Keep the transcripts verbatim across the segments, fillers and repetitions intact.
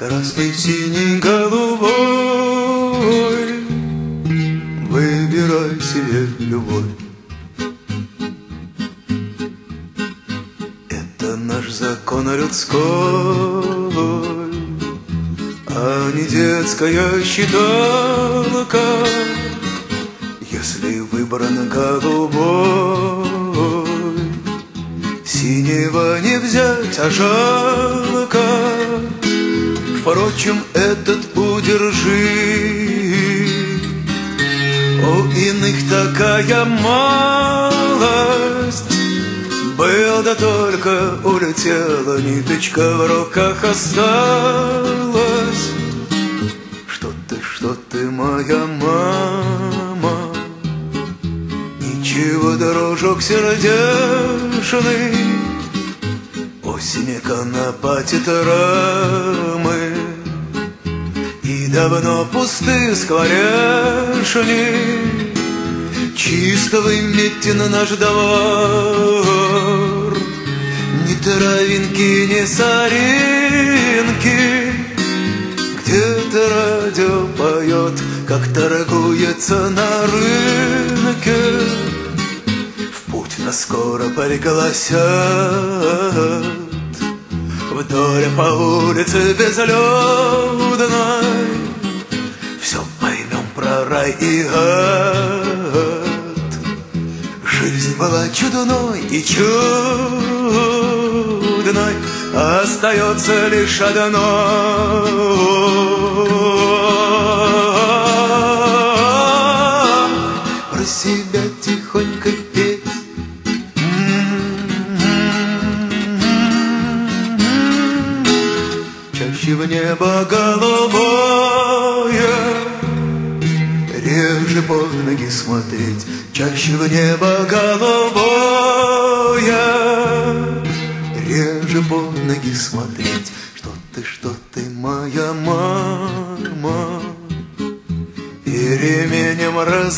Красный, синий, голубой, выбирай себе любовь. Это наш закон людской, а не детская считалка. Если выбран голубой, синего не взять, а жалко. Впрочем, этот удержи. У иных такая малость, был да только улетела, ниточка в руках осталась. Что ты, что ты, моя мама, ничего, дружок сердечный. Осень конопатит рамы, и давно пусты скворечни. Чисто выметен наш двор, ни травинки, ни соринки. Где-то радио поет, как торгуется на рынке. В путь нас скоро пригласят, вдоль по улице безлюдной. Все поймем про рай и ад. Жизнь была чудной и чудной, остается лишь одно. Про себя тихонько петь. Чаще в небо голубое, реже под ноги смотреть. Чаще в небо голубое, реже под ноги смотреть. Что ты, что ты, моя мама, переменим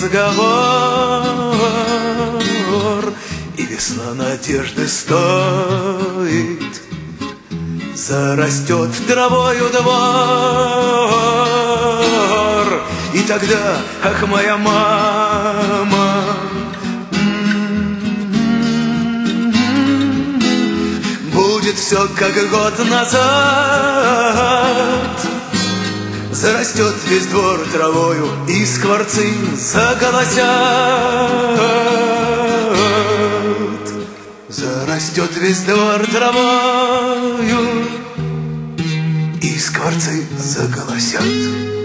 разговор. И весна надежды стоит, зарастет травою двор. И тогда, ах, моя мама, будет все как год назад. Зарастет весь двор травою, и скворцы заголосят. Зарастет весь двор травою, и скворцы заголосят.